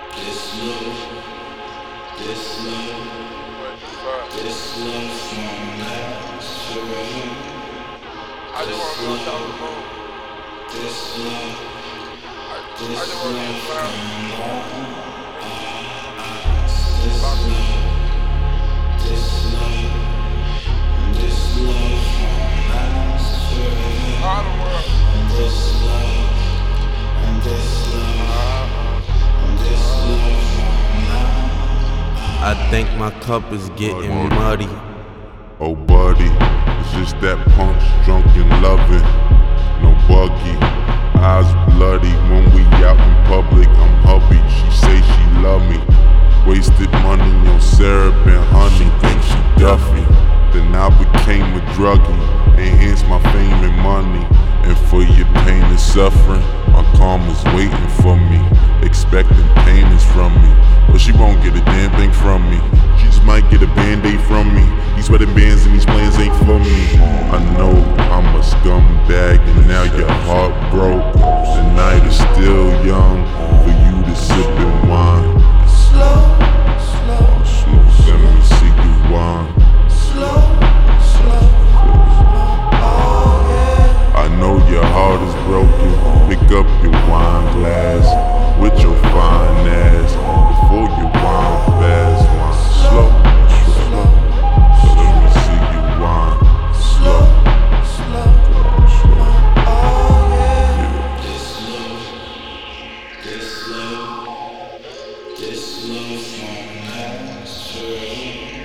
This love from last forever. I just want to go down the moon. This love I just want to get around. This love from last forever. All the world. And this love from last. I think my cup is getting muddy. Oh buddy, it's just that punk's drunk and loving. No buggy, eyes bloody when we out in public. I'm hubby, she say she love me. Wasted money on syrup and honey, think she Duffy. Then I became a druggie, enhanced my fame and money. And for your pain and suffering, my karma's waiting for me. Expecting payments from me, but she won't get a damn thing from me. She just might get a band-aid from me. These wedding bands and these plans ain't for me. I know I'm a scumbag and now your heart broke. The night is still young for you to sip and wine. Slow. Let me see you wine. I know your heart is broken. Pick up your wine glass with your fine ass before you wine fast. Wine slow. So let me see you wine slow. This love from last forever.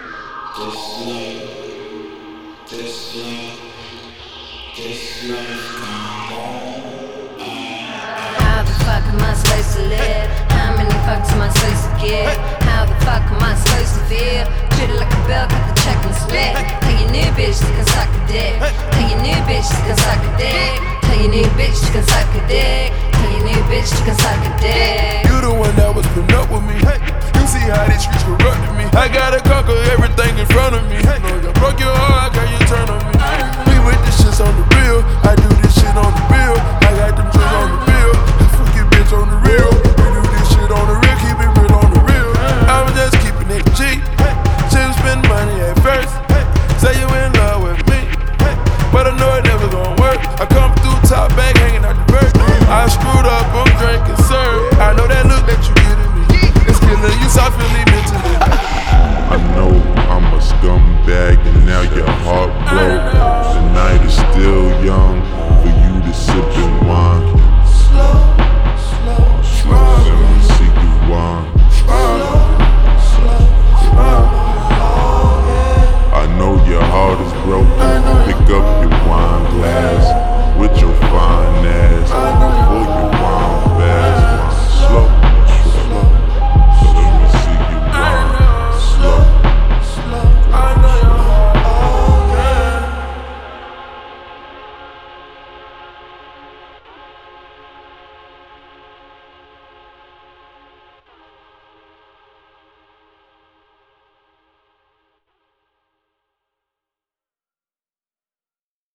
This love come on. How the fuck am I supposed to live? How many fucks am I supposed to give? How the fuck am I supposed to feel? Treat it like a bill, cut the check and split. Tell your new bitch she can suck a dick. Tell your new bitch she can suck a dick. Tell your new bitch she can suck a dick. Tell your new bitch she can suck a dick. You the one that was putting up with me. You see how these streets corrupted me. I gotta conquer everything in front of me. Know you broke your heart.